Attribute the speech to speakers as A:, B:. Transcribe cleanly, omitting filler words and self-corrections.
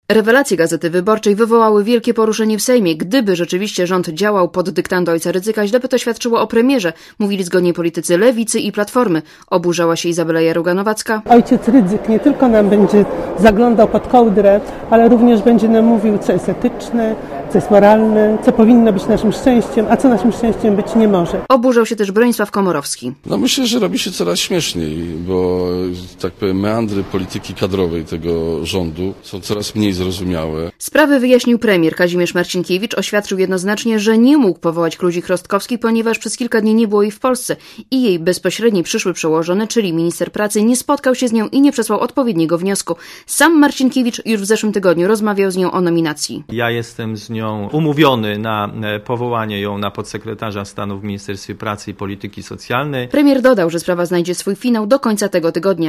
A: Rewelacje Gazety Wyborczej wywołały wielkie poruszenie w Sejmie. Gdyby rzeczywiście rząd działał pod dyktando ojca Rydzyka, źle by to świadczyło o premierze, mówili zgodnie politycy Lewicy i Platformy. Oburzała się Izabela Jaruga-Nowacka.
B: Ojciec Rydzyk nie tylko nam będzie zaglądał pod kołdrę, ale również będzie nam mówił, co jest etyczne, co jest moralne, co powinno być naszym szczęściem, a co naszym szczęściem być nie może.
A: Oburzał się też Bronisław Komorowski.
C: Myślę, że robi się coraz śmieszniej, bo tak powiem meandry polityki kadrowej tego rządu są coraz mniej zrozumiałe.
A: Sprawy wyjaśnił premier Kazimierz Marcinkiewicz. Oświadczył jednoznacznie, że nie mógł powołać Kludzik-Rostkowskiej, ponieważ przez kilka dni nie było jej w Polsce i jej bezpośredni przyszły przełożony, czyli minister pracy, nie spotkał się z nią i nie przesłał odpowiedniego wniosku. Sam Marcinkiewicz już w zeszłym tygodniu rozmawiał z nią o nominacji.
D: Ja jestem z nią umówiony na powołanie ją na podsekretarza stanu w Ministerstwie Pracy i Polityki Socjalnej.
A: Premier dodał, że sprawa znajdzie swój finał do końca tego tygodnia.